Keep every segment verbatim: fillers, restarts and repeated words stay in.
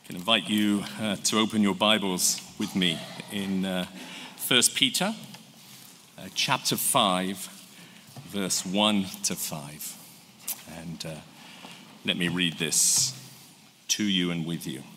I can invite you uh, to open your Bibles with me in uh, First Peter, uh, chapter five, verse one to five. And uh, let me read this to you and with you.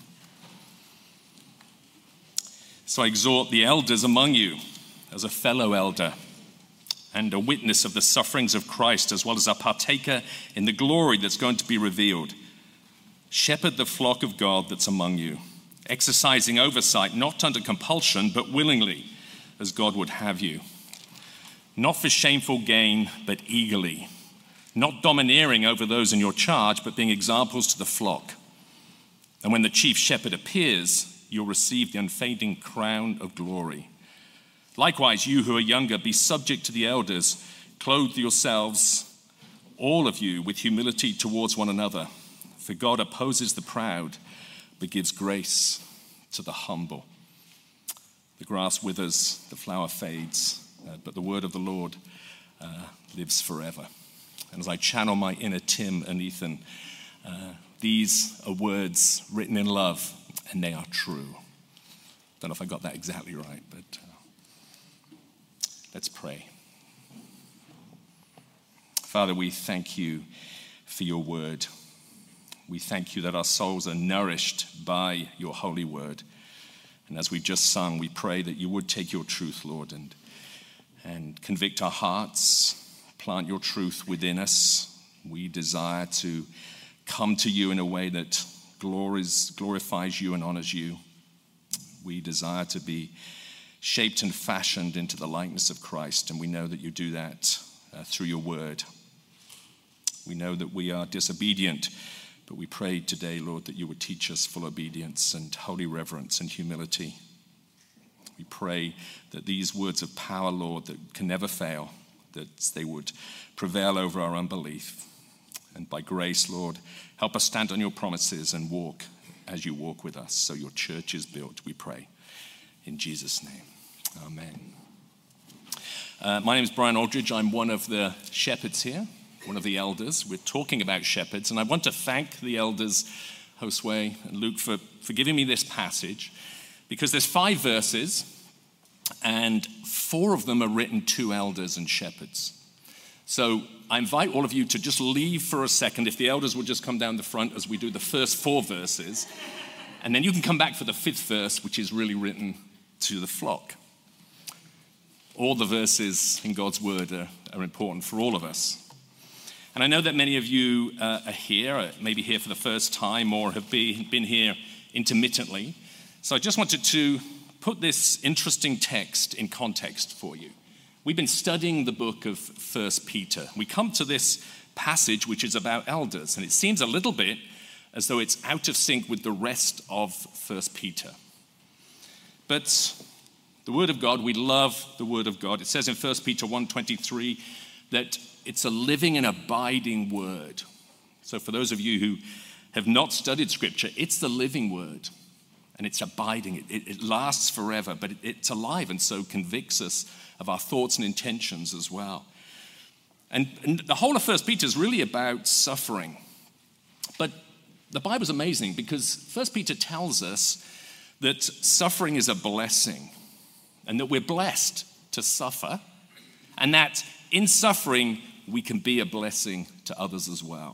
So I exhort the elders among you as a fellow elder and a witness of the sufferings of Christ, as well as a partaker in the glory that's going to be revealed. Shepherd the flock of God that's among you, exercising oversight, not under compulsion, but willingly, as God would have you. Not for shameful gain, but eagerly. Not domineering over those in your charge, but being examples to the flock. And when the chief shepherd appears, you'll receive the unfading crown of glory. Likewise, you who are younger, be subject to the elders. Clothe yourselves, all of you, with humility towards one another. For God opposes the proud, but gives grace to the humble. The grass withers, the flower fades, uh, but the word of the Lord uh, lives forever. And as I channel my inner Tim and Ethan, uh, these are words written in love, and they are true. Don't know if I got that exactly right, but uh, let's pray. Father, we thank you for your word. We thank you that our souls are nourished by your holy word. And as we just sung, we pray that you would take your truth, Lord, and, and convict our hearts, plant your truth within us. We desire to come to you in a way that glories, glorifies you and honors you. We desire to be shaped and fashioned into the likeness of Christ, and we know that you do that uh, through your word. We know that we are disobedient, but we pray today, Lord, that you would teach us full obedience and holy reverence and humility. We pray that these words of power, Lord, that can never fail, that they would prevail over our unbelief. And by grace, Lord, help us stand on your promises and walk as you walk with us, so your church is built, we pray. In Jesus' name, amen. Uh, my name is Brian Aldridge. I'm one of the shepherds here. One of the elders. We're talking about shepherds, and I want to thank the elders, Josue and Luke, for, for giving me this passage, because there's five verses, and four of them are written to elders and shepherds. So I invite all of you to just leave for a second, if the elders will just come down the front as we do the first four verses, and then you can come back for the fifth verse, which is really written to the flock. All the verses in God's word are, are important for all of us. And I know that many of you uh, are here, maybe here for the first time, or have be, been here intermittently. So I just wanted to put this interesting text in context for you. We've been studying the book of First Peter. We come to this passage which is about elders, and it seems a little bit as though it's out of sync with the rest of First Peter. But the Word of God, we love the Word of God. It says in First Peter one twenty-three that it's a living and abiding word. So for those of you who have not studied Scripture, it's the living word, and it's abiding. It, it, it lasts forever, but it, it's alive, and so convicts us of our thoughts and intentions as well. And, and the whole of First Peter is really about suffering. But the Bible's amazing, because First Peter tells us that suffering is a blessing, and that we're blessed to suffer, and that in suffering, we can be a blessing to others as well.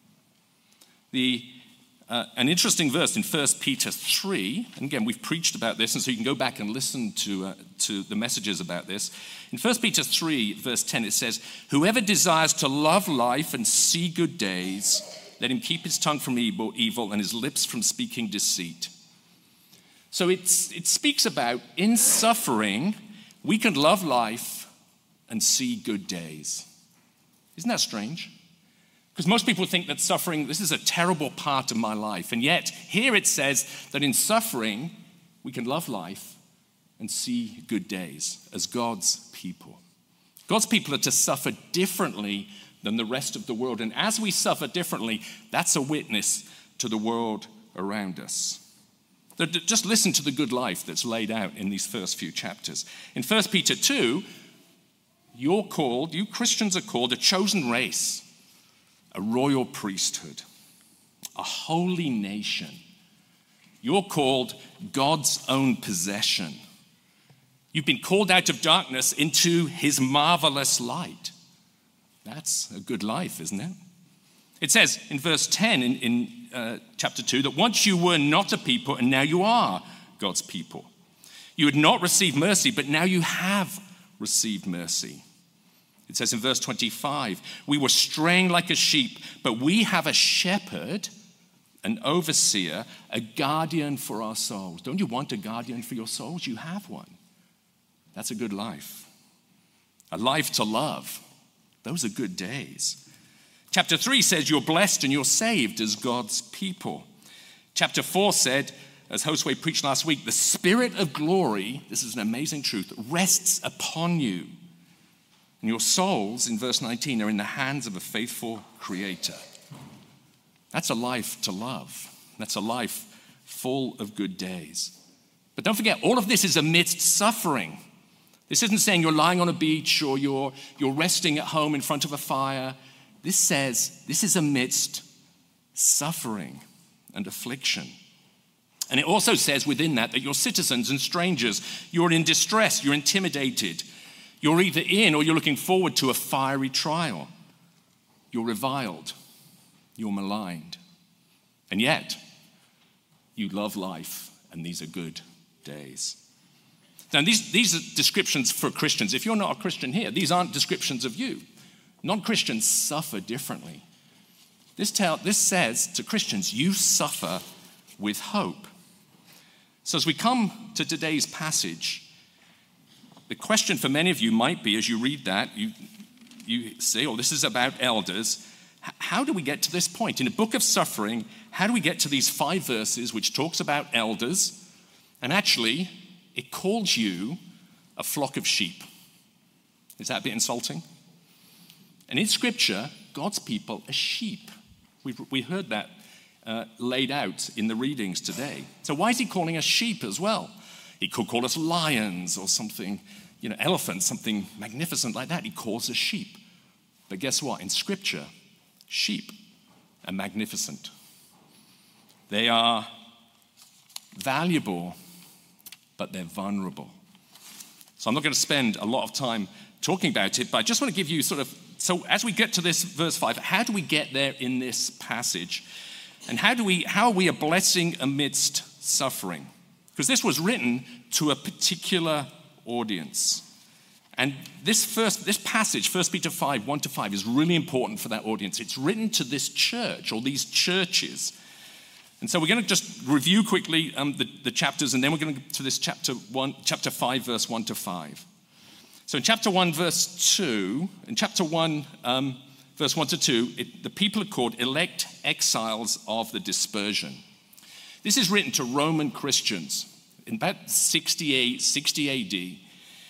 The, uh, an interesting verse in First Peter three, and again, we've preached about this, and so you can go back and listen to, uh, to the messages about this. In First Peter three, verse ten, it says, "Whoever desires to love life and see good days, let him keep his tongue from evil, evil and his lips from speaking deceit." So it's, it speaks about, in suffering, we can love life and see good days. Isn't that strange? Because most people think that suffering, this is a terrible part of my life. And yet, here it says that in suffering, we can love life and see good days as God's people. God's people are to suffer differently than the rest of the world. And as we suffer differently, that's a witness to the world around us. Just listen to the good life that's laid out in these first few chapters. In First Peter two, you're called, you Christians are called a chosen race, a royal priesthood, a holy nation, You're called God's own possession. You've been called out of darkness into his marvelous light. That's a good life, isn't it? It says in verse ten in, in uh, chapter two that once you were not a people and now you are God's people. You had not received mercy, but now you have received mercy. It says in verse twenty-five, we were straying like a sheep, but we have a shepherd, an overseer, a guardian for our souls. Don't you want a guardian for your souls? You have one. That's a good life. A life to love. Those are good days. Chapter three says you're blessed and you're saved as God's people. Chapter four said, as Josue preached last week, the Spirit of glory, this is an amazing truth, rests upon you. And your souls, in verse nineteen, are in the hands of a faithful Creator. That's a life to love. That's a life full of good days. But don't forget, all of this is amidst suffering. This isn't saying you're lying on a beach or you're, you're resting at home in front of a fire. This says this is amidst suffering and affliction. And it also says within that that you're citizens and strangers. You're in distress. You're intimidated. You're either in or you're looking forward to a fiery trial. You're reviled. You're maligned. And yet, you love life, and these are good days. Now, these, these are descriptions for Christians. If you're not a Christian here, these aren't descriptions of you. Non-Christians suffer differently. This, tell, this says to Christians, you suffer with hope. So as we come to today's passage, the question for many of you might be, as you read that, you, you say, oh, this is about elders. H- how do we get to this point? In a book of suffering, how do we get to these five verses which talks about elders? And actually, it calls you a flock of sheep. Is that a bit insulting? And in Scripture, God's people are sheep. We've, we heard that uh, laid out in the readings today. So why is he calling us sheep as well? He could call us lions or something, you know, elephants, something magnificent like that. He calls us sheep. But guess what? In Scripture, sheep are magnificent. They are valuable, but they're vulnerable. So I'm not going to spend a lot of time talking about it, but I just want to give you sort of, so as we get to this verse five, how do we get there in this passage? And how do we, how are we a blessing amidst suffering? Because this was written to a particular audience. And this first, this passage, First Peter five, one to five, is really important for that audience. It's written to this church or these churches. And so we're going to just review quickly um, the, the chapters, and then we're going to go to this chapter one, chapter five, verse one to five. So in chapter one, verse two, in chapter one, um, verse one to two, it, the people are called elect exiles of the dispersion. This is written to Roman Christians in about sixty-eight, sixty A D.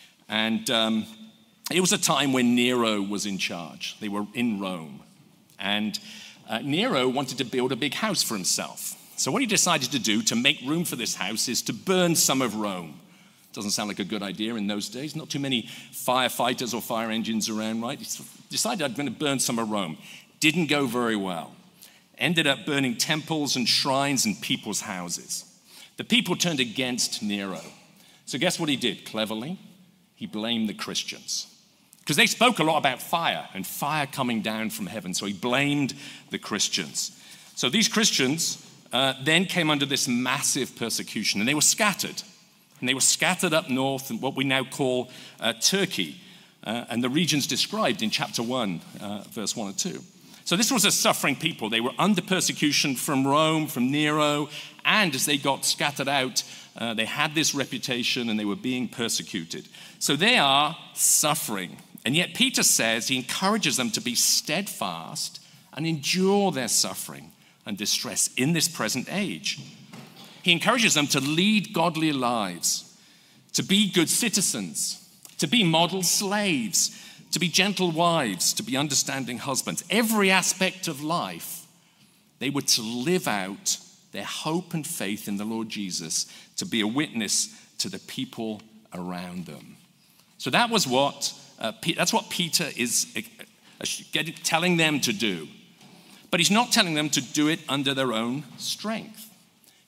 And um, it was a time when Nero was in charge. They were in Rome. And uh, Nero wanted to build a big house for himself. So what he decided to do to make room for this house is to burn some of Rome. Doesn't sound like a good idea in those days. Not too many firefighters or fire engines around, right? He decided I'm going to burn some of Rome. Didn't go very well. Ended up burning temples and shrines and people's houses. The people turned against Nero. So guess what he did? Cleverly, he blamed the Christians. Because they spoke a lot about fire and fire coming down from heaven. So he blamed the Christians. So these Christians uh, then came under this massive persecution, and they were scattered. And they were scattered up north in what we now call uh, Turkey, uh, and the regions described in chapter one, uh, verse one and two. So this was a suffering people. They were under persecution from Rome, from Nero, and as they got scattered out, uh, they had this reputation and they were being persecuted. So they are suffering. And yet Peter says he encourages them to be steadfast and endure their suffering and distress in this present age. He encourages them to lead godly lives, to be good citizens, to be model slaves, to be gentle wives, to be understanding husbands. Every aspect of life, they were to live out their hope and faith in the Lord Jesus, to be a witness to the people around them. So that was what, uh, that's what Peter is uh, telling them to do. But he's not telling them to do it under their own strength.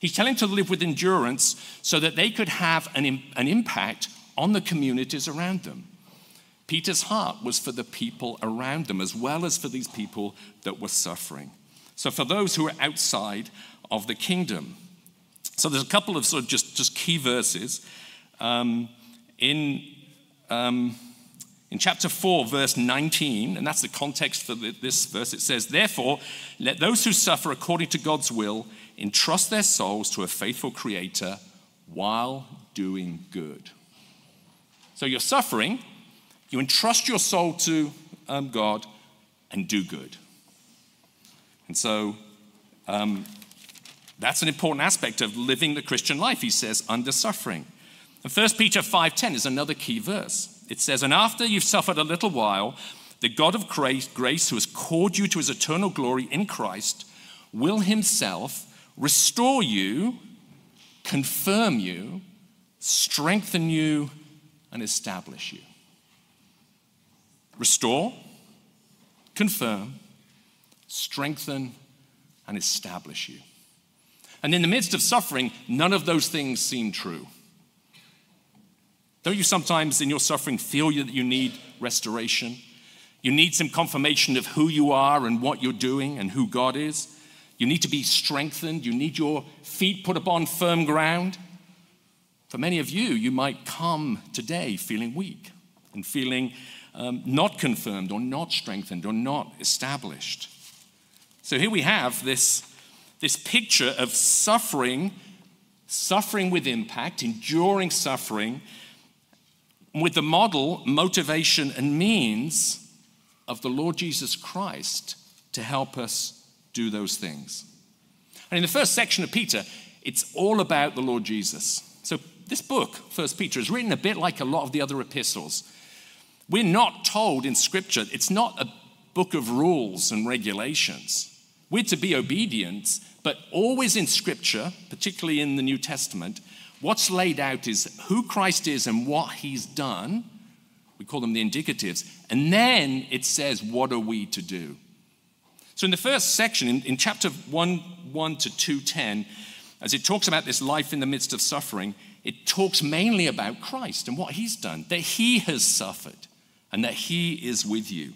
He's telling them to live with endurance so that they could have an, an impact on the communities around them. Peter's heart was for the people around them as well as for these people that were suffering. So for those who are outside of the kingdom. So there's a couple of sort of just, just key verses. Um, in, um, in chapter four, verse nineteen, and that's the context for the, this verse, it says, "Therefore, let those who suffer according to God's will entrust their souls to a faithful Creator while doing good." So you're suffering, you entrust your soul to um, God and do good. And so um, that's an important aspect of living the Christian life, he says, under suffering. And First Peter five ten is another key verse. It says, "And after you've suffered a little while, the God of grace, who has called you to his eternal glory in Christ, will himself restore you, confirm you, strengthen you, and establish you." Restore, confirm, strengthen, and establish you. And in the midst of suffering, none of those things seem true. Don't you sometimes in your suffering feel that you need restoration? You need some confirmation of who you are and what you're doing and who God is. You need to be strengthened. You need your feet put upon firm ground. For many of you, you might come today feeling weak and feeling um, not confirmed or not strengthened or not established. So here we have this, this picture of suffering, suffering with impact, enduring suffering, with the model, motivation, and means of the Lord Jesus Christ to help us do those things. And in the first section of Peter, it's all about the Lord Jesus. So this book, First Peter, is written a bit like a lot of the other epistles. We're not told in Scripture, it's not a book of rules and regulations. We're to be obedient, but always in Scripture, particularly in the New Testament, what's laid out is who Christ is and what he's done. We call them the indicatives. And then it says, what are we to do? So in the first section, in, in chapter one, one to two ten, as it talks about this life in the midst of suffering, it talks mainly about Christ and what he's done, that he has suffered and that he is with you.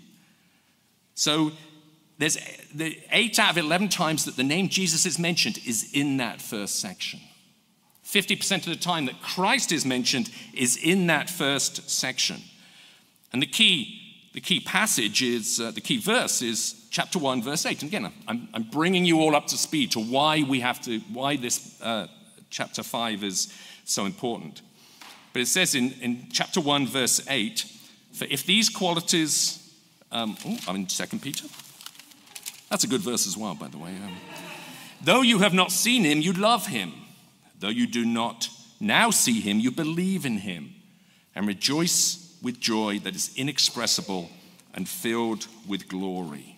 So there's the eight out of eleven times that the name Jesus is mentioned is in that first section. fifty percent of the time that Christ is mentioned is in that first section. And the key, the key passage is, uh, the key verse is chapter one, verse eight. And again, I'm, I'm bringing you all up to speed to why we have to, why this uh, chapter five is so important. But it says in, in chapter one, verse eight, "For if these qualities," um, oh, I'm in Second Peter. That's a good verse as well, by the way. Um, "Though you have not seen him, you love him. Though you do not now see him, you believe in him and rejoice with joy that is inexpressible and filled with glory."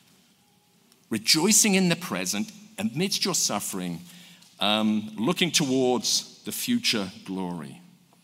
Rejoicing in the present amidst your suffering, um, looking towards the future glory.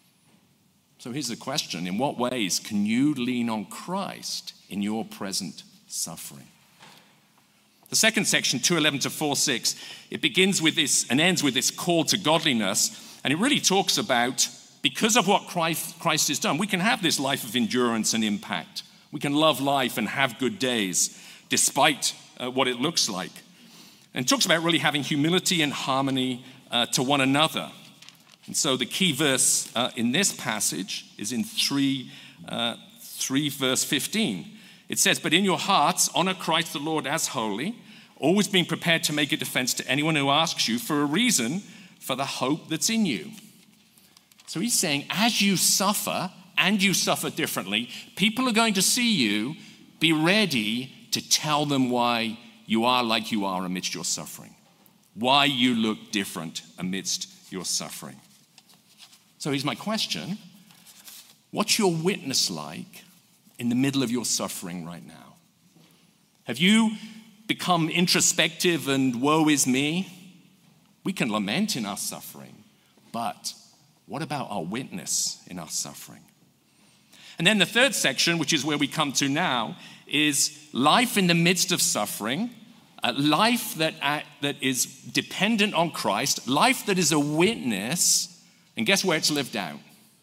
So here's the question: in what ways can you lean on Christ in your present suffering? The second section, two eleven to four six, it begins with this and ends with this call to godliness. And it really talks about, because of what Christ, Christ has done, we can have this life of endurance and impact. We can love life and have good days, despite uh, what it looks like. And it talks about really having humility and harmony uh, to one another. And so the key verse uh, in this passage is in three, uh, three verse fifteen. It says, "But in your hearts, honor Christ the Lord as holy, always being prepared to make a defense to anyone who asks you for a reason for the hope that's in you." So he's saying, as you suffer, and you suffer differently, people are going to see you. Be ready to tell them why you are like you are amidst your suffering, why you look different amidst your suffering. So here's my question. What's your witness like in the middle of your suffering right now? Have you become introspective and woe is me? We can lament in our suffering, but what about our witness in our suffering? And then the third section, which is where we come to now, is life in the midst of suffering. a life that, uh, that is dependent on Christ, life that is a witness, and guess where it's lived out?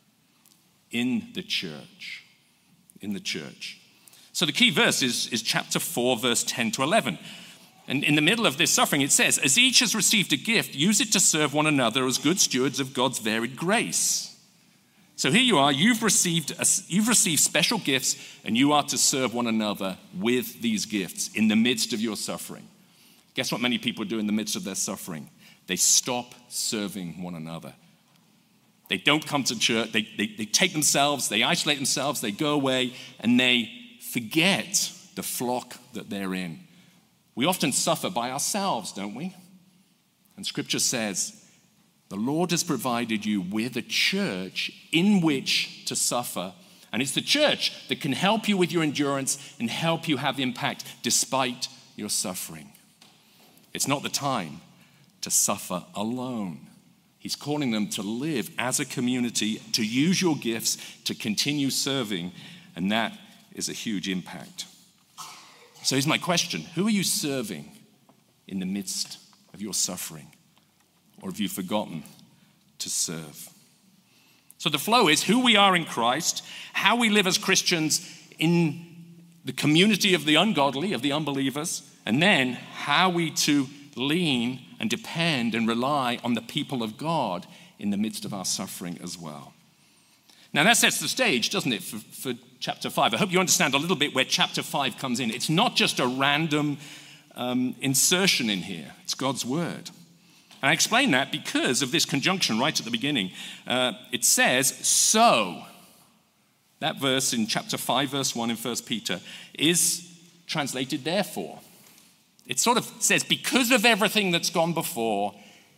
In the church. In the church. So the key verse is, is chapter four, verse ten to eleven. And in the middle of this suffering, it says, as each has received a gift, use it to serve one another as good stewards of God's varied grace. So here you are, you've received, a, you've received special gifts, and you are to serve one another with these gifts in the midst of your suffering. Guess what many people do in the midst of their suffering? They stop serving one another. They don't come to church, they, they, they take themselves, they isolate themselves, they go away, and they forget the flock that they're in. We often suffer by ourselves, don't we? And Scripture says, the Lord has provided you with a church in which to suffer. And it's the church that can help you with your endurance and help you have impact despite your suffering. It's not the time to suffer alone. He's calling them to live as a community, to use your gifts, to continue serving, and that is a huge impact. So here's my question. Who are you serving in the midst of your suffering? Or have you forgotten to serve? So the flow is who we are in Christ, how we live as Christians in the community of the ungodly, of the unbelievers, and then how we to lean and depend and rely on the people of God in the midst of our suffering as well. Now that sets the stage, doesn't it, for, for chapter five. I hope you understand a little bit where chapter five comes in. It's not just a random um, insertion in here. It's God's word. And I explain that because of this conjunction right at the beginning. Uh, it says, so. That verse in chapter five, verse one in First Peter is translated therefore. It sort of says, because of everything that's gone before,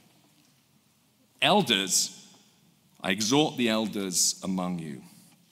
elders, I exhort the elders among you.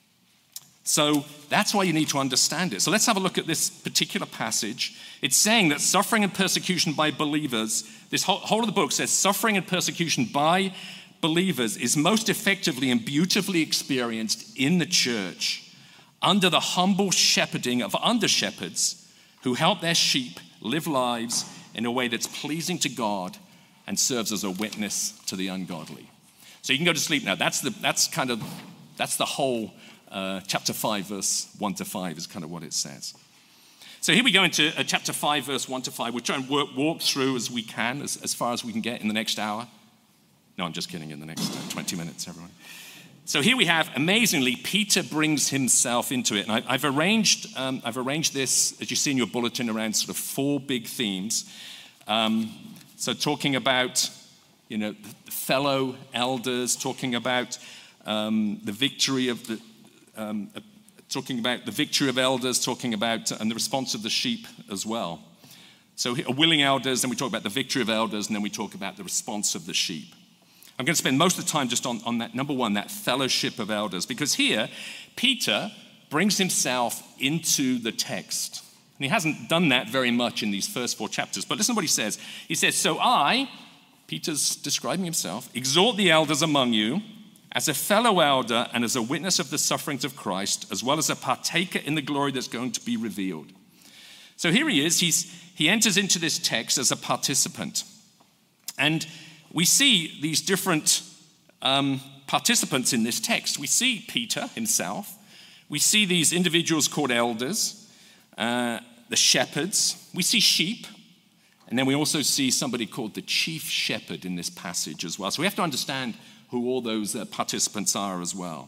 So that's why you need to understand it. So let's have a look at this particular passage. It's saying that suffering and persecution by believers, this whole, whole of the book says suffering and persecution by believers is most effectively and beautifully experienced in the church under the humble shepherding of under-shepherds who help their sheep live lives in a way that's pleasing to God and serves as a witness to the ungodly. So you can go to sleep now. That's the that's kind of that's the whole uh, chapter five, verse one to five is kind of what it says. So here we go into uh, chapter five, verse one to five. We'll try and work, walk through as we can, as, as far as we can get in the next hour. No, I'm just kidding, in the next uh, twenty minutes, everyone. So here we have, amazingly, Peter brings himself into it. And I, I've arranged um, I've arranged this, as you see in your bulletin, around sort of four big themes. Um, so talking about, you know, fellow elders, talking about um, the victory of the, um, uh, talking about the victory of elders, talking about, and the response of the sheep as well. So willing elders, then we talk about the victory of elders, and then we talk about the response of the sheep. I'm going to spend most of the time just on, on that, number one, that fellowship of elders, because here, Peter brings himself into the text. And he hasn't done that very much in these first four chapters, but listen to what he says. He says, so I, Peter's describing himself, exhort the elders among you as a fellow elder and as a witness of the sufferings of Christ, as well as a partaker in the glory that's going to be revealed. So here he is. He's, he enters into this text as a participant. And we see these different um, participants in this text. We see Peter himself. We see these individuals called elders, uh, the shepherds. We see sheep. And then we also see somebody called the chief shepherd in this passage as well. So we have to understand who all those uh, participants are as well.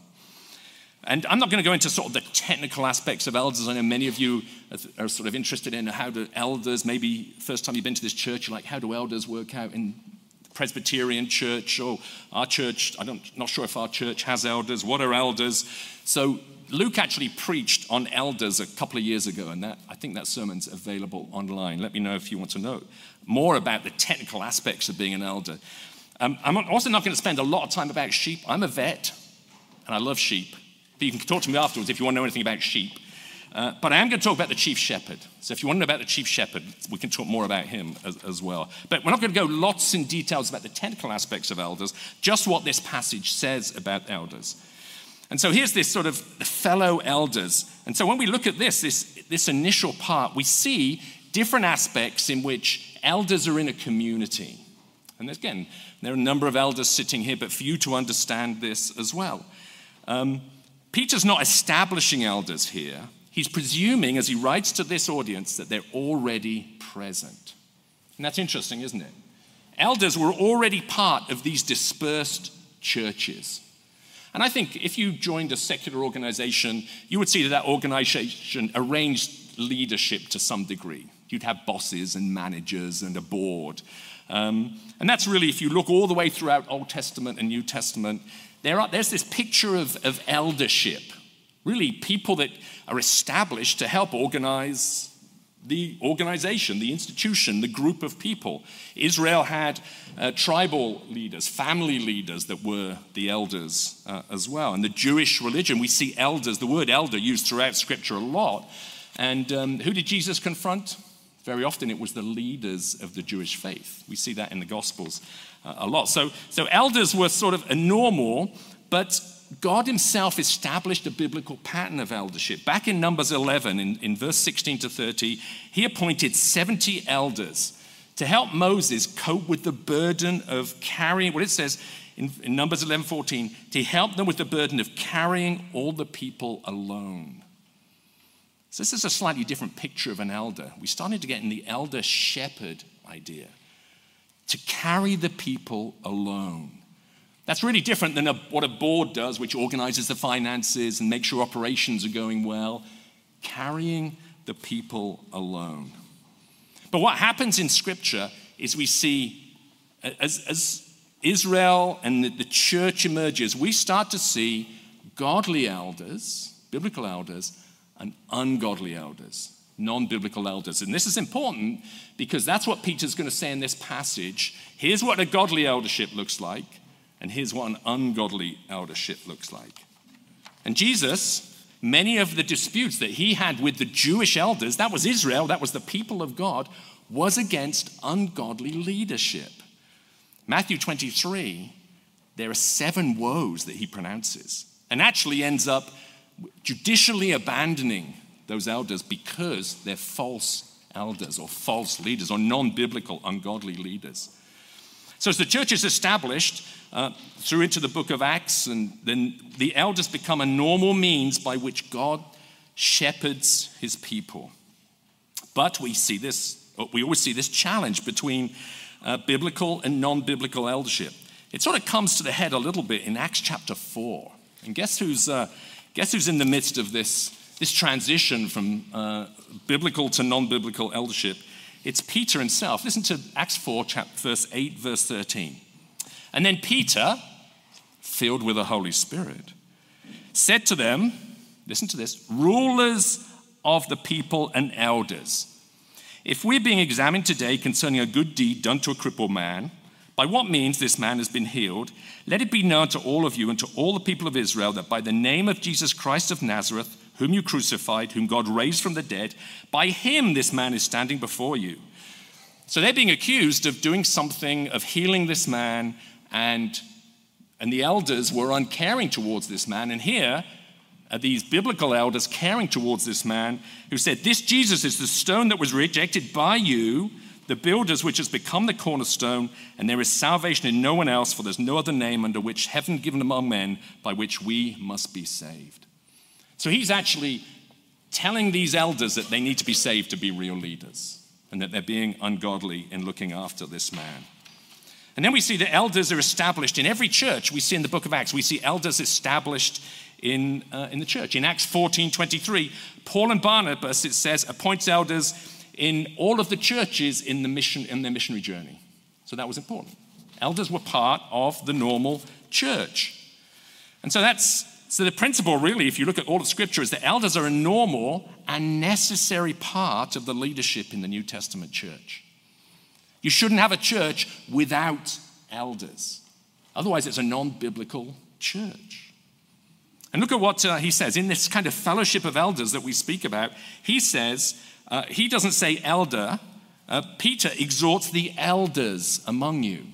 And I'm not going to go into sort of the technical aspects of elders. I know many of you are sort of interested in how do elders, maybe first time you've been to this church, you're like, how do elders work out in Presbyterian church? Or our church, I'm not sure if our church has elders. What are elders? So Luke actually preached on elders a couple of years ago, and that I think that sermon's available online. Let me know if you want to know more about the technical aspects of being an elder. Um, I'm also not going to spend a lot of time about sheep. I'm a vet, and I love sheep. But you can talk to me afterwards if you want to know anything about sheep. Uh, but I am going to talk about the chief shepherd. So if you want to know about the chief shepherd, we can talk more about him as, as well. But we're not going to go lots in details about the technical aspects of elders, just what this passage says about elders. And so here's this sort of fellow elders. And so when we look at this, this, this initial part, we see different aspects in which elders are in a community. And again, there are a number of elders sitting here, but for you to understand this as well. Um, Peter's not establishing elders here. He's presuming, as he writes to this audience, that they're already present. And that's interesting, isn't it? Elders were already part of these dispersed churches. And I think if you joined a secular organization, you would see that that organization arranged leadership to some degree. You'd have bosses and managers and a board. Um, and that's really, if you look all the way throughout Old Testament and New Testament, there are, there's this picture of, of eldership. Really, people that are established to help organize the organization, the institution, the group of people. Israel had uh, tribal leaders, family leaders that were the elders uh, as well. And the Jewish religion, we see elders, the word elder used throughout Scripture a lot. And um, who did Jesus confront? Very often it was the leaders of the Jewish faith. We see that in the Gospels uh, a lot. So, so elders were sort of a normal, but God himself established a biblical pattern of eldership. Back in Numbers eleven, in, in verse sixteen to thirty, he appointed seventy elders to help Moses cope with the burden of carrying, what it says in, in Numbers eleven fourteen, to help them with the burden of carrying all the people alone. So this is a slightly different picture of an elder. We started to get in the elder shepherd idea, to carry the people alone. That's really different than a, what a board does, which organizes the finances and makes sure operations are going well. Carrying the people alone. But what happens in Scripture is we see, as, as Israel and the, the church emerges, we start to see godly elders, biblical elders, and ungodly elders, non-biblical elders. And this is important because that's what Peter's going to say in this passage. Here's what a godly eldership looks like. And here's what an ungodly eldership looks like. And Jesus, many of the disputes that he had with the Jewish elders, that was Israel, that was the people of God, was against ungodly leadership. Matthew twenty-three, there are seven woes that he pronounces, and actually ends up judicially abandoning those elders because they're false elders or false leaders or non-biblical, ungodly leaders. So as the church is established uh, through into the book of Acts, and then the elders become a normal means by which God shepherds his people. But we see this, we always see this challenge between uh, biblical and non-biblical eldership. It sort of comes to the head a little bit in Acts chapter four. And guess who's uh, guess who's in the midst of this, this transition from uh, biblical to non-biblical eldership? It's Peter himself. Listen to Acts four, verse eight, verse thirteen. And then Peter, filled with the Holy Spirit, said to them, listen to this, rulers of the people and elders, if we're being examined today concerning a good deed done to a crippled man, by what means this man has been healed, let it be known to all of you and to all the people of Israel that by the name of Jesus Christ of Nazareth, whom you crucified, whom God raised from the dead, by him this man is standing before you. So they're being accused of doing something, of healing this man, and, and the elders were uncaring towards this man. And here are these biblical elders caring towards this man who said, this Jesus is the stone that was rejected by you, the builders, which has become the cornerstone, and there is salvation in no one else, for there's no other name under which heaven given among men by which we must be saved. So he's actually telling these elders that they need to be saved to be real leaders and that they're being ungodly in looking after this man. And then we see that elders are established in every church. We see in the book of Acts, we see elders established in, uh, in the church. In Acts fourteen twenty-three, Paul and Barnabas, it says, appoints elders in all of the churches in the mission in their missionary journey. So that was important. Elders were part of the normal church. And so that's So the principle really, if you look at all of Scripture, is that elders are a normal and necessary part of the leadership in the New Testament church. You shouldn't have a church without elders. Otherwise, it's a non-biblical church. And look at what uh, he says. In this kind of fellowship of elders that we speak about, he says, uh, he doesn't say elder. Uh, Peter exhorts the elders among you.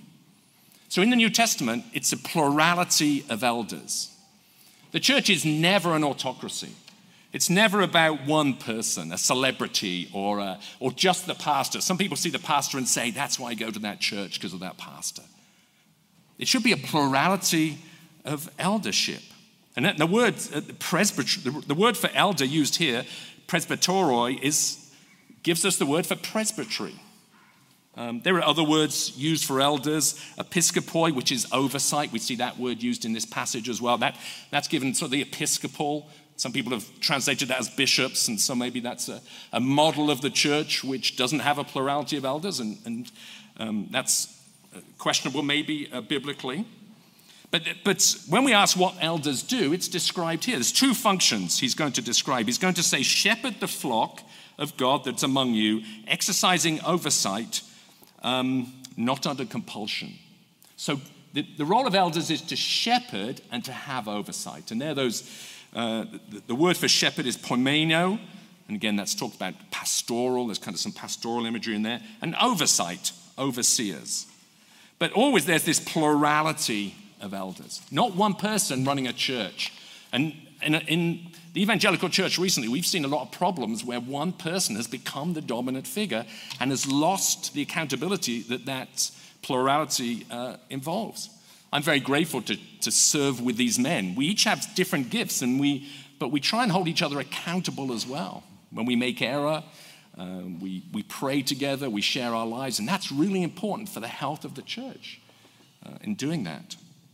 So in the New Testament, it's a plurality of elders. The church is never an autocracy. It's never about one person, a celebrity, or, a, or just the pastor. Some people see the pastor and say, that's why I go to that church, because of that pastor. It should be a plurality of eldership. And the word uh, presbytery, the, the word for elder used here, presbyteroi, is gives us the word for presbytery. Um, there are other words used for elders, episkopoi, which is oversight. We see that word used in this passage as well. That, that's given sort of the episcopal. Some people have translated that as bishops, and so maybe that's a, a model of the church which doesn't have a plurality of elders, and, and um, that's questionable maybe uh, biblically. But, but when we ask what elders do, it's described here. There's two functions he's going to describe. He's going to say, shepherd the flock of God that's among you, exercising oversight, um, not under compulsion. So the, the role of elders is to shepherd and to have oversight. And there those, uh, the, the word for shepherd is poimeno. And again, that's talked about pastoral. There's kind of some pastoral imagery in there. And oversight, overseers. But always there's this plurality of elders. Not one person running a church. And in, in the evangelical church recently, we've seen a lot of problems where one person has become the dominant figure and has lost the accountability that that plurality uh, involves. I'm very grateful to, to serve with these men. We each have different gifts, and we, but we try and hold each other accountable as well. When we make error, uh, we, we pray together, we share our lives, and that's really important for the health of the church uh, in doing that.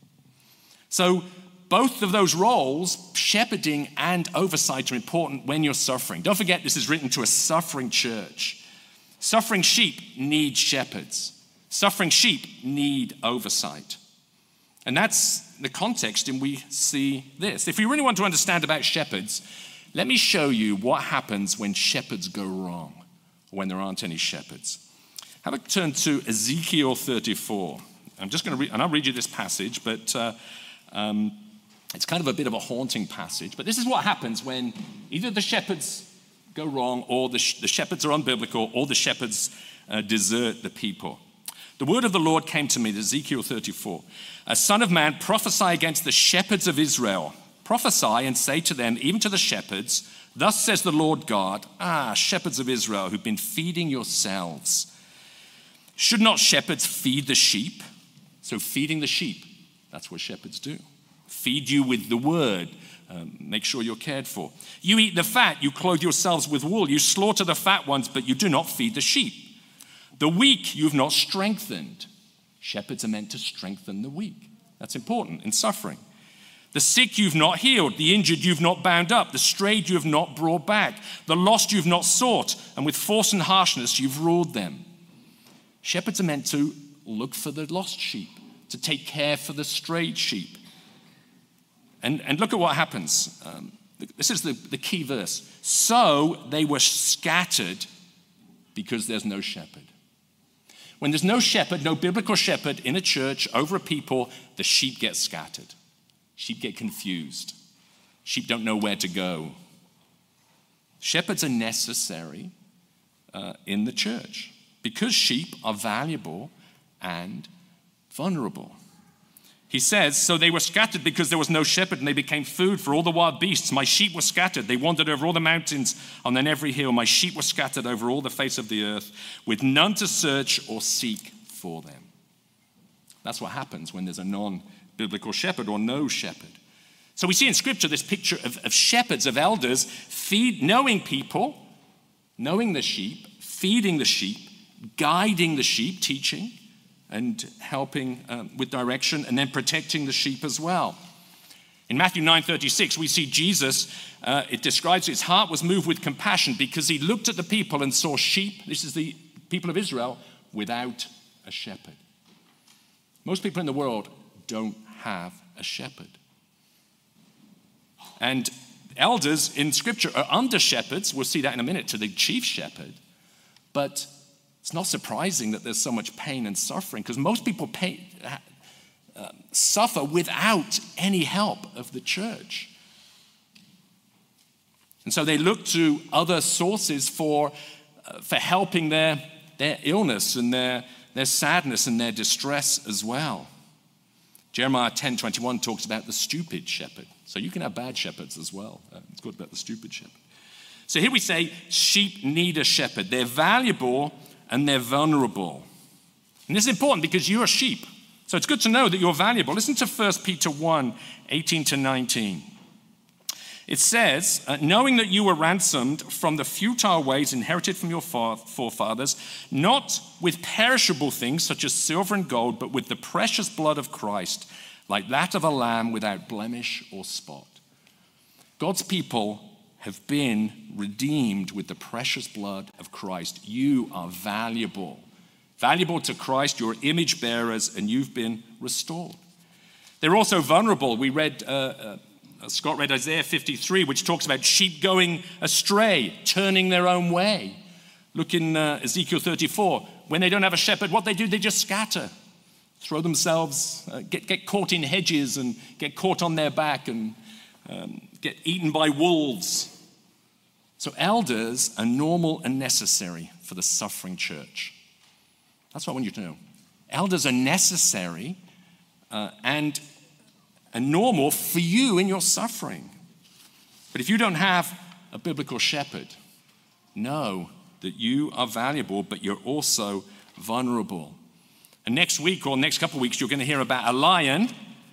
So both of those roles, shepherding and oversight, are important when you're suffering. Don't forget, this is written to a suffering church. Suffering sheep need shepherds. Suffering sheep need oversight. And that's the context in which we see this. If you really want to understand about shepherds, let me show you what happens when shepherds go wrong, when there aren't any shepherds. Have a turn to Ezekiel thirty-four. I'm just going to read, and I'll read you this passage, but uh, um, it's kind of a bit of a haunting passage. But this is what happens when either the shepherds go wrong, or the, sh- the shepherds are unbiblical, or the shepherds uh, desert the people. The word of the Lord came to me, Ezekiel thirty-four. A son of man, prophesy against the shepherds of Israel. Prophesy and say to them, even to the shepherds, thus says the Lord God, ah, shepherds of Israel who've been feeding yourselves. Should not shepherds feed the sheep? So feeding the sheep, that's what shepherds do. Feed you with the word. Um, make sure you're cared for. You eat the fat, you clothe yourselves with wool. You slaughter the fat ones, but you do not feed the sheep. The weak you've not strengthened. Shepherds are meant to strengthen the weak. That's important in suffering. The sick you've not healed, the injured you've not bound up, the strayed you have not brought back, the lost you've not sought, and with force and harshness you've ruled them. Shepherds are meant to look for the lost sheep, to take care for the strayed sheep. And, and look at what happens. Um, this is the, the key verse. So they were scattered because there's no shepherd. When there's no shepherd, no biblical shepherd in a church over a people, the sheep get scattered. Sheep get confused. Sheep don't know where to go. Shepherds are necessary uh, in the church because sheep are valuable and vulnerable. He says, so they were scattered because there was no shepherd, and they became food for all the wild beasts. My sheep were scattered. They wandered over all the mountains and on every hill. My sheep were scattered over all the face of the earth, with none to search or seek for them. That's what happens when there's a non-biblical shepherd or no shepherd. So we see in Scripture this picture of, of shepherds, of elders, feed, knowing people, knowing the sheep, feeding the sheep, guiding the sheep, teaching, and helping um, with direction, and then protecting the sheep as well. In Matthew nine thirty-six, we see Jesus, uh, it describes his heart was moved with compassion because he looked at the people and saw sheep, this is the people of Israel, without a shepherd. Most people in the world don't have a shepherd. And elders in Scripture are under shepherds, we'll see that in a minute, to the chief shepherd, but it's not surprising that there's so much pain and suffering because most people pay, uh, suffer without any help of the church. And so they look to other sources for, uh, for helping their, their illness and their, their sadness and their distress as well. Jeremiah ten twenty-one talks about the stupid shepherd. So you can have bad shepherds as well. Uh, it's good about the stupid shepherd. So here we say sheep need a shepherd. They're valuable and they're vulnerable. And this is important because you're a sheep. So it's good to know that you're valuable. Listen to First Peter one, eighteen to nineteen. It says, uh, knowing that you were ransomed from the futile ways inherited from your forefathers, not with perishable things such as silver and gold, but with the precious blood of Christ, like that of a lamb without blemish or spot. God's people have been redeemed with the precious blood of Christ. You are valuable. Valuable to Christ, you're image bearers, and you've been restored. They're also vulnerable. We read... Uh, uh, Scott read Isaiah fifty-three, which talks about sheep going astray, turning their own way. Look in uh, Ezekiel thirty-four. When they don't have a shepherd, what they do, they just scatter, throw themselves, uh, get, get caught in hedges and get caught on their back and um, get eaten by wolves. So elders are normal and necessary for the suffering church. That's what I want you to know. Elders are necessary uh, and and normal for you in your suffering. But if you don't have a biblical shepherd, know that you are valuable, but you're also vulnerable. And next week or next couple of weeks, you're going to hear about a lion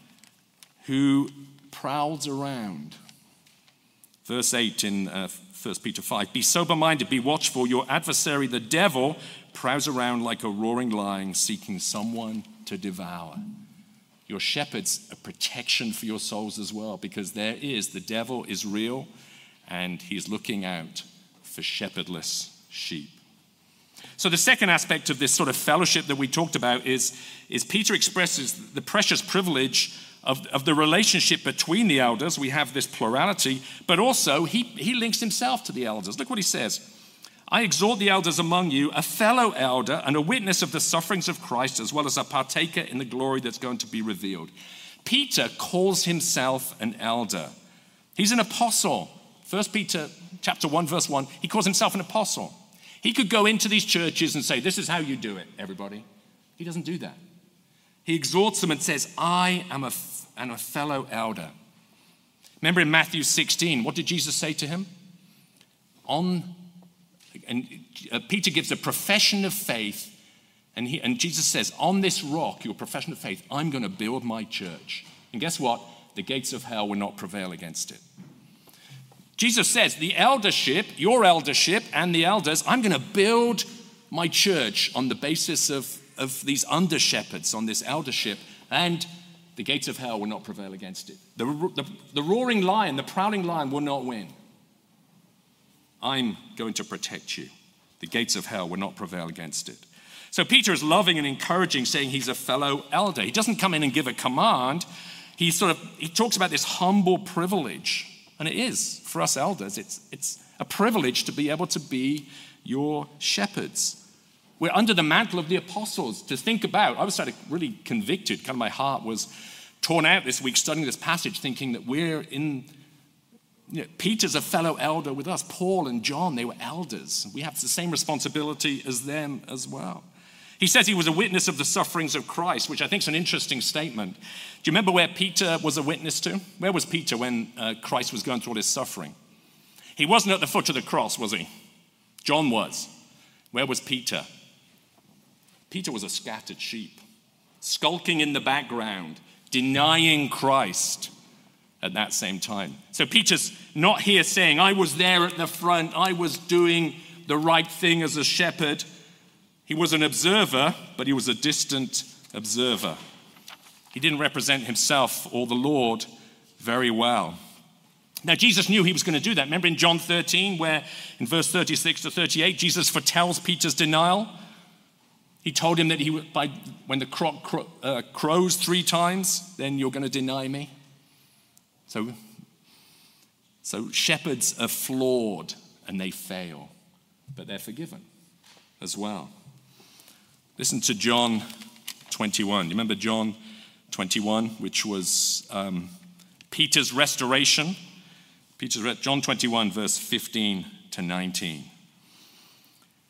who prowls around. Verse eight in uh, First Peter five, be sober-minded, be watchful. Your adversary, the devil, prowls around like a roaring lion, seeking someone to devour. Your shepherd's a protection for your souls as well, because there is, the devil is real, and he's looking out for shepherdless sheep. So the second aspect of this sort of fellowship that we talked about is, is Peter expresses the precious privilege of, of the relationship between the elders. We have this plurality, but also he, he links himself to the elders. Look what he says. I exhort the elders among you, a fellow elder and a witness of the sufferings of Christ, as well as a partaker in the glory that's going to be revealed. Peter calls himself an elder. He's an apostle. First Peter chapter one, verse one, he calls himself an apostle. He could go into these churches and say, this is how you do it, everybody. He doesn't do that. He exhorts them and says, I am a, am a fellow elder. Remember in Matthew sixteen, what did Jesus say to him? On And uh, Peter gives a profession of faith, and, he, and Jesus says, on this rock, your profession of faith, I'm going to build my church. And guess what? The gates of hell will not prevail against it. Jesus says, the eldership, your eldership and the elders, I'm going to build my church on the basis of, of these under-shepherds, on this eldership, and the gates of hell will not prevail against it. The, the, the roaring lion, the prowling lion will not win. I'm going to protect you. The gates of hell will not prevail against it. So Peter is loving and encouraging, saying he's a fellow elder. He doesn't come in and give a command. He sort of, he talks about this humble privilege. And it is, for us elders, it's, it's a privilege to be able to be your shepherds. We're under the mantle of the apostles to think about. I was sort of really convicted. Kind of my heart was torn out this week studying this passage, thinking that we're in... You know, Peter's a fellow elder with us. Paul and John, they were elders. We have the same responsibility as them as well. He says he was a witness of the sufferings of Christ, which I think is an interesting statement. Do you remember where Peter was a witness to? Where was Peter when uh, Christ was going through all his suffering? He wasn't at the foot of the cross, was he? John was. Where was Peter? Peter was a scattered sheep, skulking in the background, denying Christ at that same time. So Peter's not here saying, I was there at the front, I was doing the right thing as a shepherd. He was an observer, but he was a distant observer. He didn't represent himself or the Lord very well. Now, Jesus knew he was going to do that. Remember in John thirteen, where in verse thirty-six to thirty-eight, Jesus foretells Peter's denial. He told him that he would, by, when the cock cro- uh, crows three times, then you're going to deny me. So, so shepherds are flawed and they fail, but they're forgiven as well. Listen to John twenty-one. You remember John twenty-one, which was um, Peter's restoration? Peter's re- John twenty-one, verse fifteen to nineteen.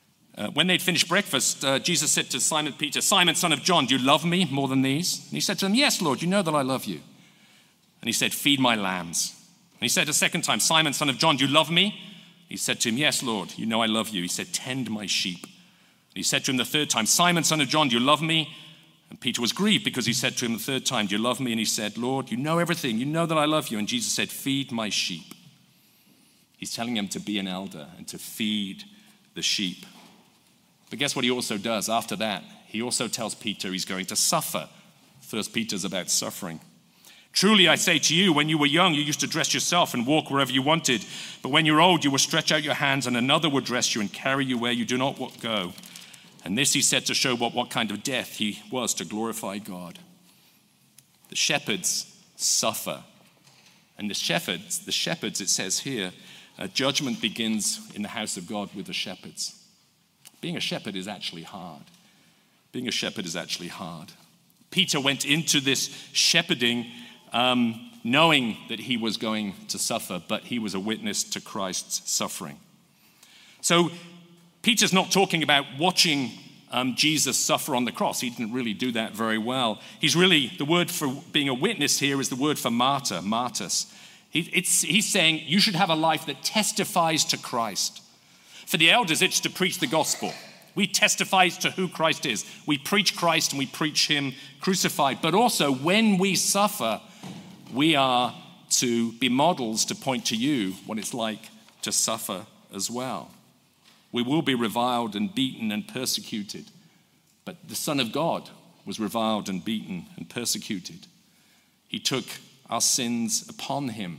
Uh, when they'd finished breakfast, uh, Jesus said to Simon Peter, "Simon, son of John, do you love me more than these?" And he said to him, "Yes, Lord, you know that I love you." And he said, "Feed my lambs." And he said a second time, "Simon, son of John, do you love me?" He said to him, "Yes, Lord, you know I love you." He said, "Tend my sheep." And he said to him the third time, "Simon, son of John, do you love me?" And Peter was grieved because he said to him the third time, "Do you love me?" And he said, "Lord, you know everything. You know that I love you." And Jesus said, "Feed my sheep." He's telling him to be an elder and to feed the sheep. But guess what he also does after that? He also tells Peter he's going to suffer. First Peter's about suffering. "Truly I say to you, when you were young, you used to dress yourself and walk wherever you wanted. But when you're old, you will stretch out your hands and another will dress you and carry you where you do not go." And this he said to show what, what kind of death he was to glorify God. The shepherds suffer. And the shepherds, the shepherds, it says here, uh, judgment begins in the house of God with the shepherds. Being a shepherd is actually hard. Being a shepherd is actually hard. Peter went into this shepherding um, knowing that he was going to suffer, but he was a witness to Christ's suffering. So Peter's not talking about watching um, Jesus suffer on the cross. He didn't really do that very well. He's really, the word for being a witness here is the word for martyr, martyrs. He, it's, he's saying you should have a life that testifies to Christ. For the elders, it's to preach the gospel. We testify to who Christ is. We preach Christ and we preach him crucified. But also, when we suffer, we are to be models to point to you what it's like to suffer as well. We will be reviled and beaten and persecuted. But the Son of God was reviled and beaten and persecuted. He took our sins upon him,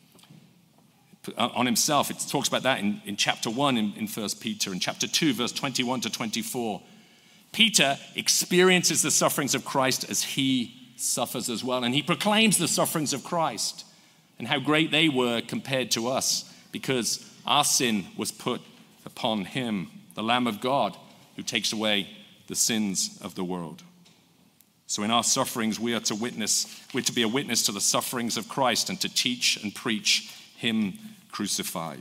on himself. It talks about that in, in chapter one in, in First Peter. In chapter two, verse twenty-one to twenty-four. Peter experiences the sufferings of Christ as he suffers as well. And he proclaims the sufferings of Christ and how great they were compared to us, because our sin was put upon him, the Lamb of God, who takes away the sins of the world. So in our sufferings, we are to witness, we're to be a witness to the sufferings of Christ and to teach and preach him crucified.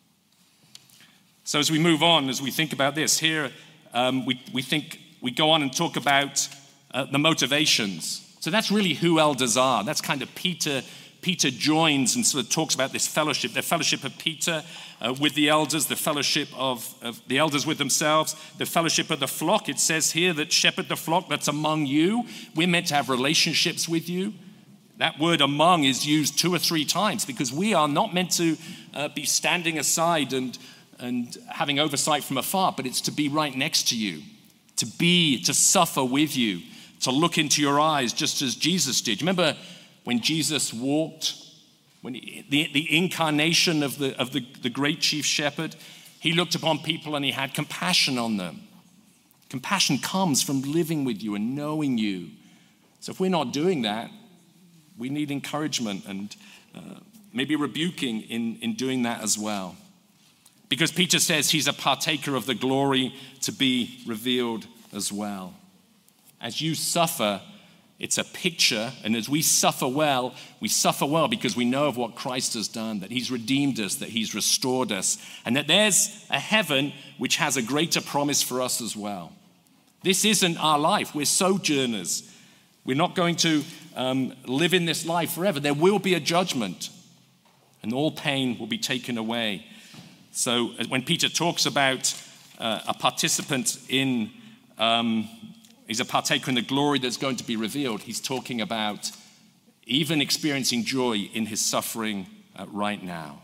So as we move on, as we think about this, here um, we, we think we go on and talk about uh, the motivations. So that's really who elders are. That's kind of Peter. Peter joins and sort of talks about this fellowship, the fellowship of Peter uh, with the elders, the fellowship of, of the elders with themselves, the fellowship of the flock. It says here that shepherd the flock that's among you. We're meant to have relationships with you. That word among is used two or three times because we are not meant to uh, be standing aside and, and having oversight from afar, but it's to be right next to you, to be, to suffer with you, to look into your eyes just as Jesus did. Remember when Jesus walked, when he, the, the incarnation of, the, of the, the great chief shepherd, he looked upon people and he had compassion on them. Compassion comes from living with you and knowing you. So if we're not doing that, we need encouragement and uh, maybe rebuking in, in doing that as well. Because Peter says he's a partaker of the glory to be revealed as well. As you suffer, it's a picture, and as we suffer well, we suffer well because we know of what Christ has done, that he's redeemed us, that he's restored us, and that there's a heaven which has a greater promise for us as well. This isn't our life. We're sojourners. We're not going to um, live in this life forever. There will be a judgment, and all pain will be taken away. So when Peter talks about uh, a participant in, um, he's a partaker in the glory that's going to be revealed, he's talking about even experiencing joy in his suffering uh, right now.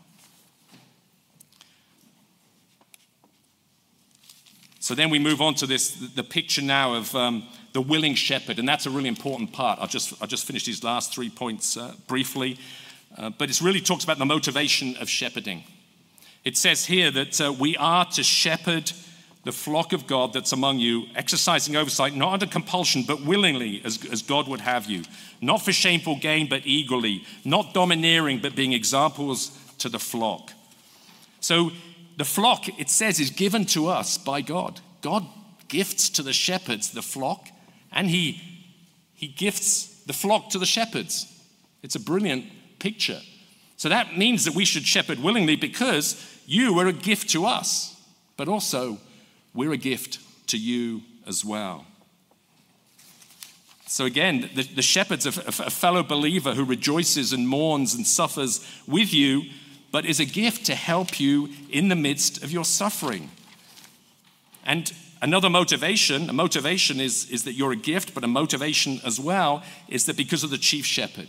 So then we move on to this, the picture now of um, the willing shepherd, and that's a really important part. I'll just, I'll just finish these last three points uh, briefly, uh, but it really talks about the motivation of shepherding. It says here that uh, we are to shepherd the flock of God that's among you, exercising oversight, not under compulsion, but willingly, as, as God would have you. Not for shameful gain, but eagerly. Not domineering, but being examples to the flock. So the flock, it says, is given to us by God. God gifts to the shepherds the flock, and he, he gifts the flock to the shepherds. It's a brilliant picture. So that means that we should shepherd willingly because you are a gift to us, but also we're a gift to you as well. So again, the, the shepherd's a, a fellow believer who rejoices and mourns and suffers with you, but is a gift to help you in the midst of your suffering. And another motivation, a motivation is, is that you're a gift, but a motivation as well is that because of the chief shepherd.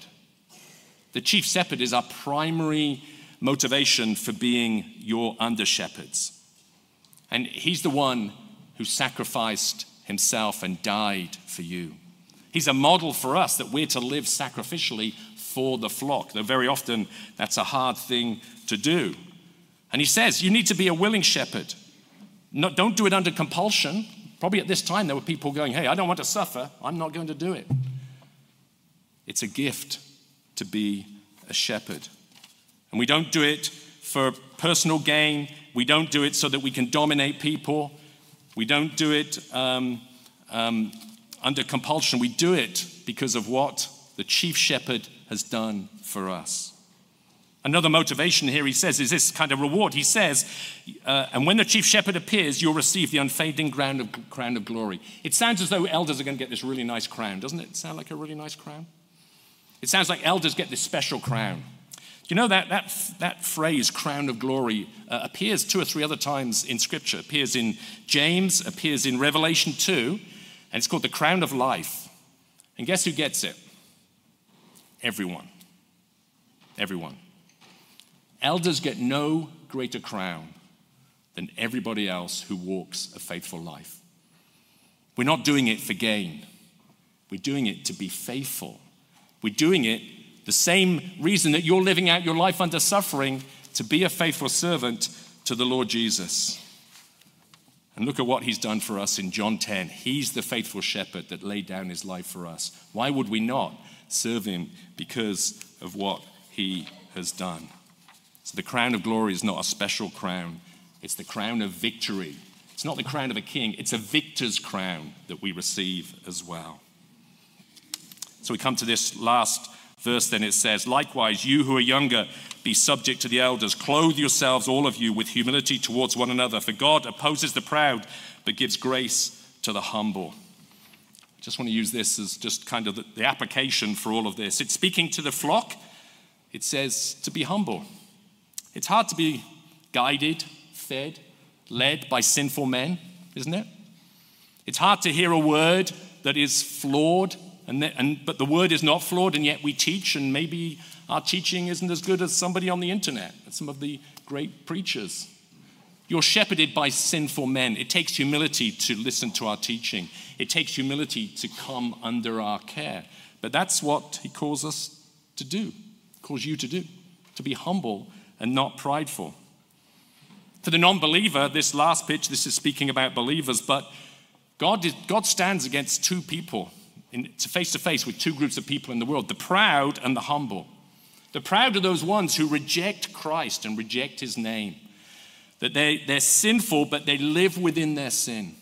The chief shepherd is our primary motivation for being your under shepherds. And he's the one who sacrificed himself and died for you. He's a model for us that we're to live sacrificially for the flock, though very often that's a hard thing to do. And he says, you need to be a willing shepherd. Not, don't do it under compulsion. Probably at this time there were people going, hey, I don't want to suffer. I'm not going to do it. It's a gift to be a shepherd. And we don't do it for personal gain. We don't do it so that we can dominate people. We don't do it um, um, under compulsion. We do it because of what the chief shepherd has done for us. Another motivation here, he says, is this kind of reward. He says, uh, and when the chief shepherd appears, you'll receive the unfading crown of, crown of glory. It sounds as though elders are going to get this really nice crown. Doesn't it sound like a really nice crown? It sounds like elders get this special crown. You know, that that that phrase, crown of glory, uh, appears two or three other times in Scripture. It appears in James, appears in Revelation two, and it's called the crown of life. And guess who gets it? Everyone. Everyone. Elders get no greater crown than everybody else who walks a faithful life. We're not doing it for gain. We're doing it to be faithful. We're doing it the same reason that you're living out your life under suffering, to be a faithful servant to the Lord Jesus. And look at what he's done for us in John ten. He's the faithful shepherd that laid down his life for us. Why would we not serve him? Because of what he has done. So the crown of glory is not a special crown. It's the crown of victory. It's not the crown of a king. It's a victor's crown that we receive as well. So we come to this last verse, then it says, likewise, you who are younger, be subject to the elders. Clothe yourselves, all of you, with humility towards one another. For God opposes the proud, but gives grace to the humble. I just want to use this as just kind of the, the application for all of this. It's speaking to the flock. It says to be humble. It's hard to be guided, fed, led by sinful men, isn't it? It's hard to hear a word that is flawed, and, the, and but the word is not flawed, and yet we teach, and maybe our teaching isn't as good as somebody on the internet, some of the great preachers. You're shepherded by sinful men. It takes humility to listen to our teaching. It takes humility to come under our care. But that's what he calls us to do, calls you to do, to be humble and not prideful. For the non-believer, this last pitch, this is speaking about believers, but God, is, God stands against two people, in, face to face with two groups of people in the world, the proud and the humble. The proud are those ones who reject Christ and reject his name. That they, they're sinful, but they live within their sin.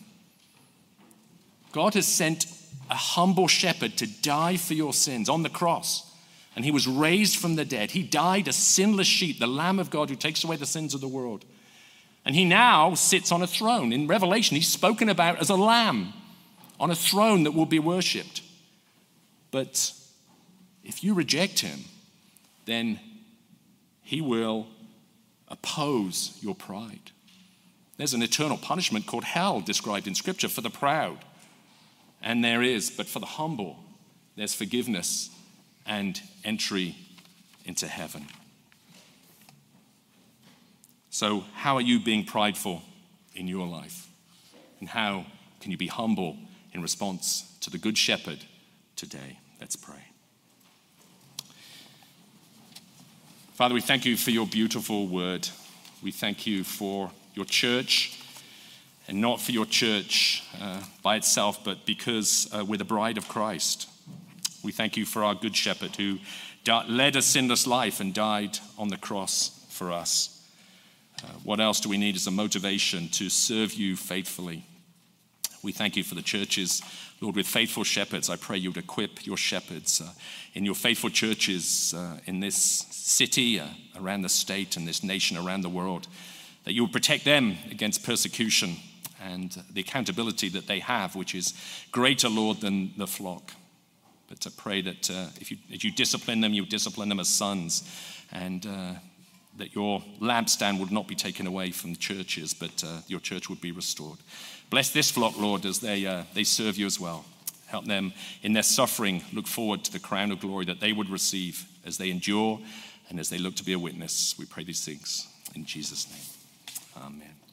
God has sent a humble shepherd to die for your sins on the cross. And he was raised from the dead. He died a sinless sheep, the Lamb of God who takes away the sins of the world. And he now sits on a throne. In Revelation, he's spoken about as a lamb on a throne that will be worshipped. But if you reject him, then he will oppose your pride. There's an eternal punishment called hell described in Scripture for the proud. And there is, but for the humble, there's forgiveness and entry into heaven. So how are you being prideful in your life? And how can you be humble in response to the Good Shepherd today? Let's pray. Father, we thank you for your beautiful word. We thank you for your church, and not for your church uh, by itself, but because uh, we're the bride of Christ. We thank you for our Good Shepherd who di- led a sinless life and died on the cross for us. Uh, what else do we need as a motivation to serve you faithfully? We thank you for the churches, Lord, with faithful shepherds. I pray you would equip your shepherds uh, in your faithful churches uh, in this city, uh, around the state, and this nation around the world, that you would protect them against persecution and the accountability that they have, which is greater, Lord, than the flock. But to pray that uh, if you, if you discipline them, you discipline them as sons, and uh, that your lampstand would not be taken away from churches, but uh, your church would be restored. Bless this flock, Lord, as they uh, they serve you as well. Help them in their suffering look forward to the crown of glory that they would receive as they endure and as they look to be a witness. We pray these things in Jesus' name. Amen.